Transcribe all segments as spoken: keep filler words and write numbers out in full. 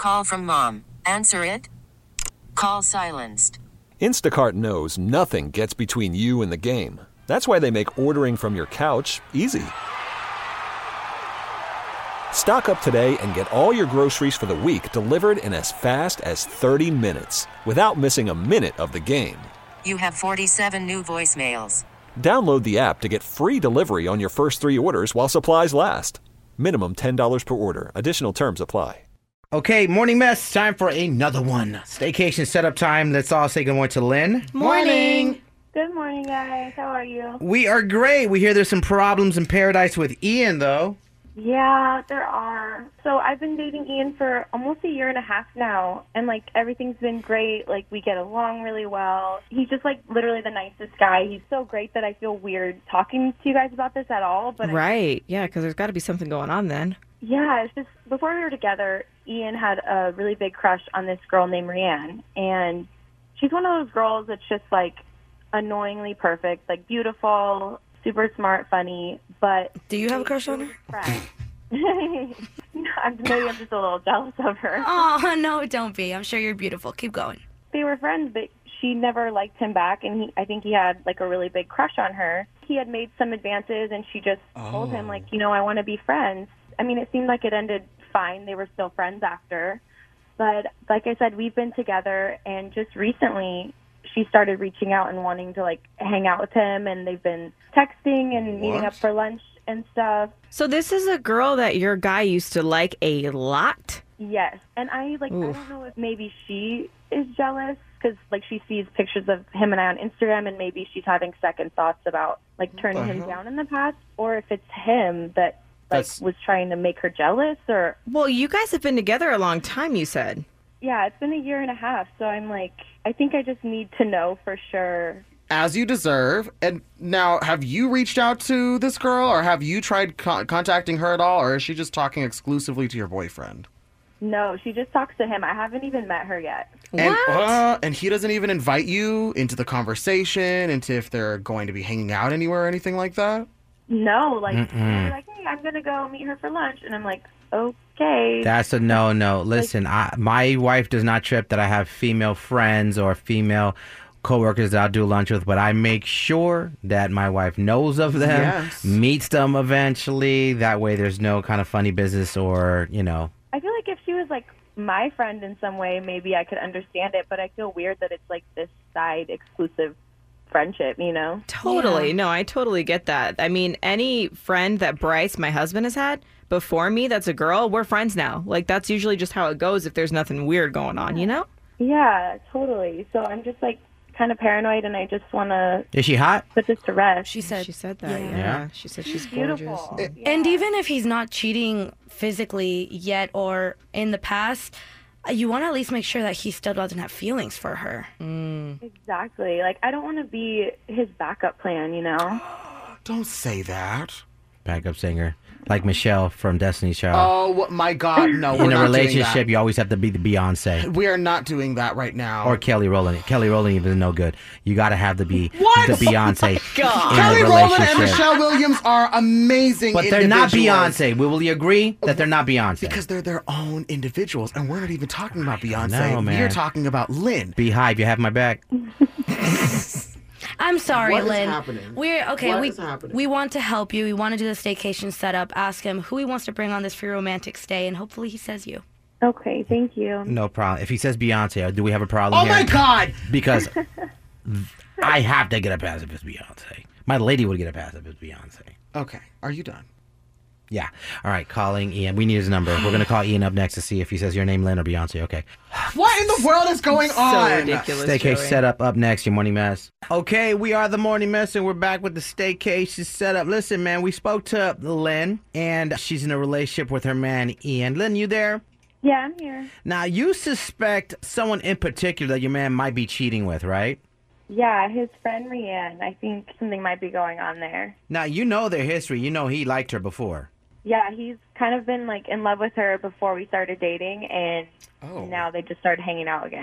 Call from mom. Answer it. Call silenced. Instacart knows nothing gets between you and the game. That's why they make ordering from your couch easy. Stock up today and get all your groceries for the week delivered in as fast as thirty minutes without missing a minute of the game. You have forty-seven new voicemails. Download the app to get free delivery on your first three orders while supplies last. Minimum ten dollars per order. Additional terms apply. Okay, morning mess. Time for another one. Staycation setup time. Let's all say good morning to Lynn. Morning. Good morning, guys. How are you? We are great. We hear there's some problems in paradise with Ian, though. Yeah, there are. So I've been dating Ian for almost a year and a half now, and, like, everything's been great. Like, we get along really well. He's just, like, literally the nicest guy. He's so great that I feel weird talking to you guys about this at all. But Right. I, yeah, because there's got to be something going on then. Yeah, it's just before we were together, Ian had a really big crush on this girl named Rianne, and she's one of those girls that's just, like, annoyingly perfect, like, beautiful, super smart, funny, but... Do you have a crush on her? Maybe I'm just a little jealous of her. Oh, no, don't be. I'm sure you're beautiful. Keep going. They were friends, but she never liked him back, and he, I think he had, like, a really big crush on her. He had made some advances, and she just oh. told him, like, you know, I want to be friends. I mean, it seemed like it ended fine. They were still friends after. But like I said, we've been together, and just recently she started reaching out and wanting to, like, hang out with him, and they've been texting and meeting What? up for lunch and stuff. So this is a girl that your guy used to like a lot? Yes. And I, like, Oof. I don't know if maybe she is jealous because, like, she sees pictures of him and I on Instagram, and maybe she's having second thoughts about, like, turning him down in the past, or if it's him that, like, That's... was trying to make her jealous, or... Well, you guys have been together a long time, you said. Yeah, it's been a year and a half, so I'm like, I think I just need to know for sure. As you deserve. And now, have you reached out to this girl, or have you tried co- contacting her at all, or is she just talking exclusively to your boyfriend? No, she just talks to him. I haven't even met her yet. And, What? uh, and he doesn't even invite you into the conversation, into if they're going to be hanging out anywhere or anything like that? No, like, she's like, hey, I'm going to go meet her for lunch. And I'm like, okay. That's a no-no. Listen, I, my wife does not trip that I have female friends or female coworkers that I'll do lunch with, but I make sure that my wife knows of them, Yes. meets them eventually. That way there's no kind of funny business or, you know. I feel like if she was, like, my friend in some way, maybe I could understand it. But I feel weird that it's, like, this side exclusive friendship, you know? Totally. Yeah. No, I totally get that. I mean, any friend that Bryce, my husband, has had before me that's a girl, we're friends now. Like, that's usually just how it goes if there's nothing weird going on, you know? Yeah, totally. So I'm just, like, kind of paranoid, and I just want to Is she hot? put this to rest. She said, She said that, yeah. Yeah. She said she's beautiful. gorgeous. Yeah. and even if he's not cheating physically yet or in the past, uh, you want to at least make sure that he still doesn't have feelings for her. Exactly. Like, I don't want to be his backup plan, you know? Don't say that. Backup singer. Like Michelle from Destiny's Child. Oh, my God, no, we're In a not relationship, doing you always have to be the Beyonce. that. We are not doing that right now. Or Kelly Rowland. Kelly Rowland is no good. You got to have to be What? the Beyonce God. in Kelly a Rowland and relationship. Michelle Williams are amazing But they're not individuals. Beyonce. Will we agree that they're not Beyonce? Because they're their own individuals, and we're not even talking about Beyonce. know, man. We're talking about Lynn. Beehive, you have my back. I'm sorry, What is Lynn. happening? We're okay. What we is happening? we want to help you. We want to do the staycation setup. Ask him who he wants to bring on this free romantic stay, and hopefully he says you. Okay, thank you. No problem. If he says Beyonce, do we have a problem Oh, here? my God! Because I have to get a pass if it's Beyonce. My lady would get a pass if it's Beyonce. Okay, are you done? Yeah. All right, calling Ian. We need his number. We're going to call Ian up next to see if he says your name, Lynn, or Beyonce. Okay. What in the world is going So on? ridiculous, Staycation Joey. setup up next, your morning mess. Okay, we are the morning mess, and we're back with the staycation setup. Listen, man, we spoke to Lynn, and she's in a relationship with her man, Ian. Lynn, you there? Yeah, I'm here. Now, you suspect someone in particular that your man might be cheating with, right? Yeah, his friend Rianne. I think something might be going on there. Now, you know their history. You know he liked her before. Yeah, he's kind of been, like, in love with her before we started dating, and Oh. now they just started hanging out again.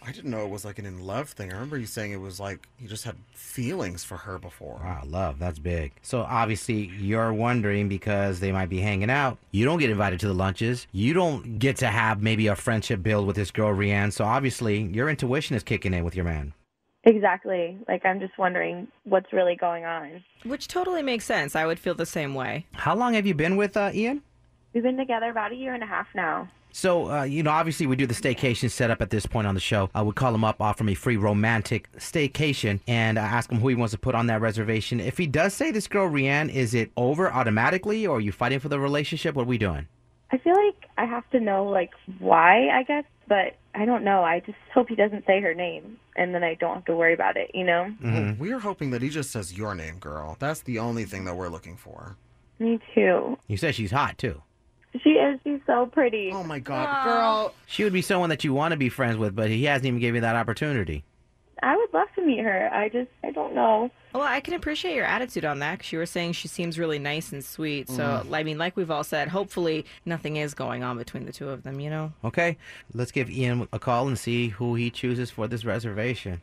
I didn't know it was like an in love thing. I remember you saying it was like you just had feelings for her before. Wow, love, that's big. So obviously you're wondering because they might be hanging out. You don't get invited to the lunches. You don't get to have maybe a friendship build with this girl, Rianne. So obviously your intuition is kicking in with your man. Exactly. Like, I'm just wondering what's really going on. Which totally makes sense. I would feel the same way. How long have you been with uh, Ian? We've been together about a year and a half now. So, uh, you know, obviously we do the staycation setup at this point on the show. I would call him up, offer him a free romantic staycation, and uh, ask him who he wants to put on that reservation. If he does say this girl, Rianne, is it over automatically, or are you fighting for the relationship? What are we doing? I feel like I have to know, like, why, I guess, but I don't know. I just hope he doesn't say her name, and then I don't have to worry about it, you know? Mm-hmm. We're hoping that he just says your name, girl. That's the only thing that we're looking for. Me too. You said she's hot, too. She is. She's so pretty. Oh, my God, Aww. Girl. She would be someone that you want to be friends with, but he hasn't even given you that opportunity. I would love to meet her. I just, I don't know. Well, I can appreciate your attitude on that because you were saying she seems really nice and sweet. So, Mm. I mean, like we've all said, hopefully nothing is going on between the two of them, you know? Okay, let's give Ian a call and see who he chooses for this reservation.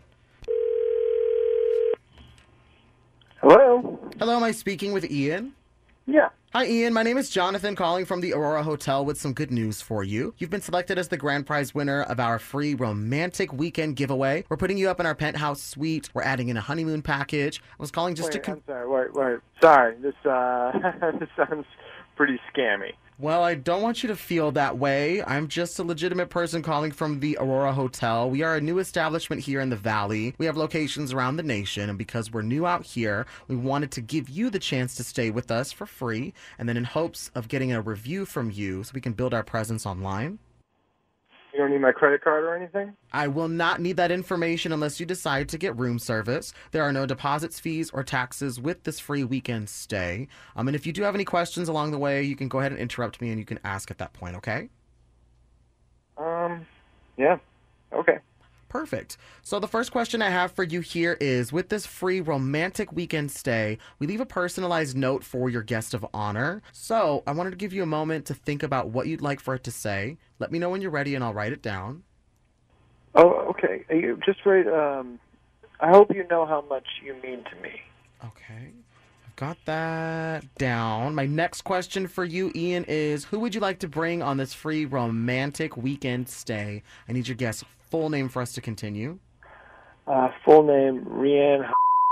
Hello? Hello, am I speaking with Ian? Yeah. Hi, Ian. My name is Jonathan, calling from the Aurora Hotel with some good news for you. You've been selected as the grand prize winner of our free romantic weekend giveaway. We're putting you up in our penthouse suite. We're adding in a honeymoon package. I was calling just wait, to... Con- I'm sorry, wait, wait. Sorry, this, uh, this sounds pretty scammy. Well, I don't want you to feel that way. I'm just a legitimate person calling from the Aurora Hotel. We are a new establishment here in the Valley. We have locations around the nation, and because we're new out here, we wanted to give you the chance to stay with us for free, and then in hopes of getting a review from you so we can build our presence online. You don't need my credit card or anything? I will not need that information unless you decide to get room service. There are no deposits, fees, or taxes with this free weekend stay. Um, and if you do have any questions along the way, you can go ahead and interrupt me and you can ask at that point, okay? Um, yeah. Okay. Perfect. So the first question I have for you here is, with this free romantic weekend stay, we leave a personalized note for your guest of honor. So I wanted to give you a moment to think about what you'd like for it to say. Let me know when you're ready and I'll write it down. Oh, okay. You just write, um, I hope you know how much you mean to me. Okay. I've got that down. My next question for you, Ian, is who would you like to bring on this free romantic weekend stay? I need your guess. Full name for us to continue. Uh, full name, Rianne.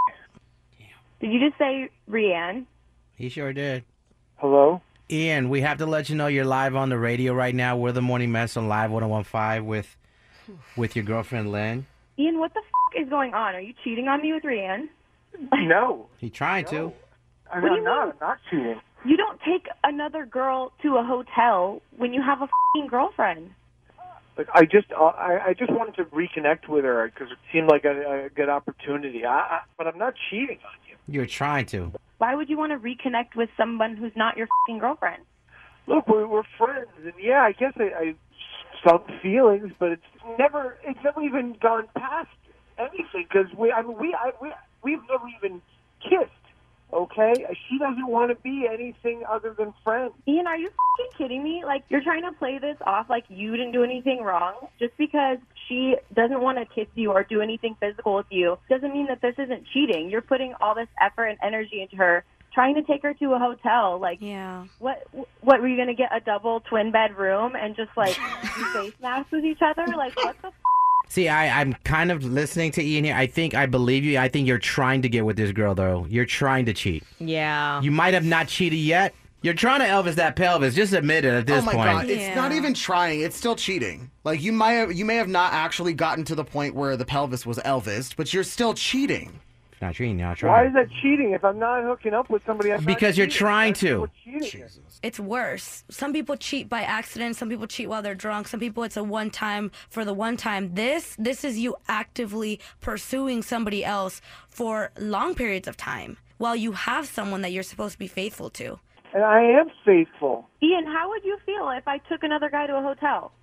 Did you just say Rianne? He sure did. Hello? Ian, we have to let you know you're live on the radio right now. We're the Morning Mess on Live one oh one point five with, with your girlfriend, Lynn. Ian, what the f*** is going on? Are you cheating on me with Rianne? No. He trying no. to. I'm What do not, you not, mean? I'm not cheating. You don't take another girl to a hotel when you have a f***ing girlfriend. Like, I just, uh, I, I just wanted to reconnect with her because it seemed like a, a good opportunity. I, I, but I'm not cheating on you. You're trying to. Why would you want to reconnect with someone who's not your f***ing girlfriend? Look, we're, we're friends, and yeah, I guess I, I felt feelings, but it's never, it's never even gone past anything because we, I mean, we, I, we, we've never even kissed. Okay, she doesn't want to be anything other than friends. Ian, are you f***ing kidding me? Like, you're trying to play this off like you didn't do anything wrong. Just because she doesn't want to kiss you or do anything physical with you doesn't mean that this isn't cheating. You're putting all this effort and energy into her, trying to take her to a hotel. Like, Yeah. what What, were you going to get a double twin bed room and just, like, do face masks with each other? Like, what the f***? See, I, I'm kind of listening to Ian here. I think I believe you. I think you're trying to get with this girl, though. You're trying to cheat. Yeah. You might have not cheated yet. You're trying to Elvis that pelvis. Just admit it at this oh my point. God, it's Yeah. not even trying. It's still cheating. Like you might have, you may have not actually gotten to the point where the pelvis was Elvised, but you're still cheating. If not cheating, you're not Why trying. is that cheating if I'm not hooking up with somebody? I'm not Because you're cheating. trying That's to. what cheating is. It's worse. Some people cheat by accident. Some people cheat while they're drunk. Some people it's a one time for the one time. This this is you actively pursuing somebody else for long periods of time while you have someone that you're supposed to be faithful to. And I am faithful. Ian, how would you feel if I took another guy to a hotel?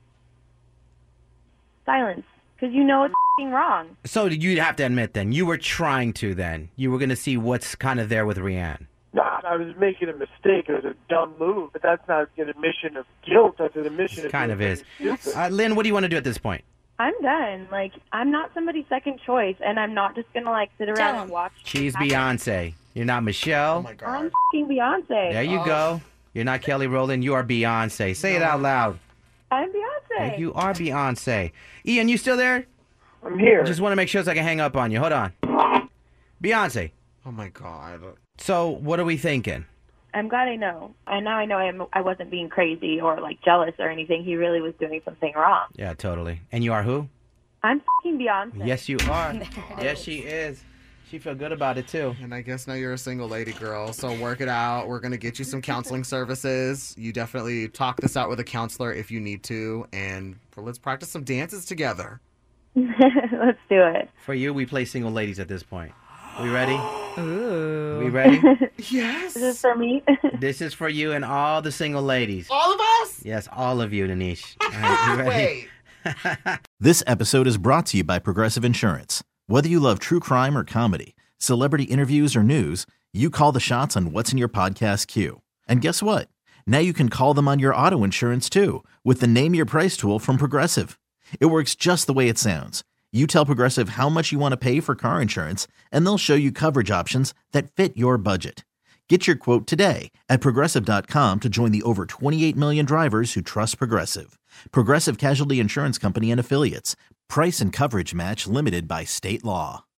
Silence. Because you know it's f***ing wrong. So you'd have to admit then, you were trying to then. You were going to see what's kind of there with Rianne. Nah, I was making a mistake. It was a dumb move, but that's not an admission of guilt. That's an admission It of kind of doing is. something stupid. Uh, Lynn, what do you want to do at this point? I'm done. Like, I'm not somebody's second choice, and I'm not just gonna like sit around Tell and him. watch. She's happen. Beyonce. You're not Michelle. Oh my God. I'm f***ing Beyonce. There you Oh. go. You're not Kelly Rowland. You are Beyonce. Say it out loud. I'm Beyonce. You are Beyonce. Ian, you still there? I'm here. Just want to make sure so I can hang up on you. Hold on. Beyonce. Oh my God. So what are we thinking? I'm glad I know. And now I know I'm, I wasn't being crazy or like jealous or anything. He really was doing something wrong. Yeah, totally. And you are who? I'm f***ing Beyonce. Yes, you are. Yes, she is. She feel good about it too. And I guess now you're a single lady, girl. So work it out. We're going to get you some counseling services. You definitely talk this out with a counselor if you need to. And let's practice some dances together. Let's do it. For you, we play single ladies at this point. We ready? Ooh. We ready? Yes. Is this for me? This is for you and all the single ladies. All of us? Yes, all of you, Danish. All right, you ready? Wait. This episode is brought to you by Progressive Insurance. Whether you love true crime or comedy, celebrity interviews or news, you call the shots on what's in your podcast queue. And guess what? Now you can call them on your auto insurance too with the Name Your Price tool from Progressive. It works just the way it sounds. You tell Progressive how much you want to pay for car insurance, and they'll show you coverage options that fit your budget. Get your quote today at Progressive dot com to join the over twenty-eight million drivers who trust Progressive. Progressive Casualty Insurance Company and Affiliates. Price and coverage match limited by state law.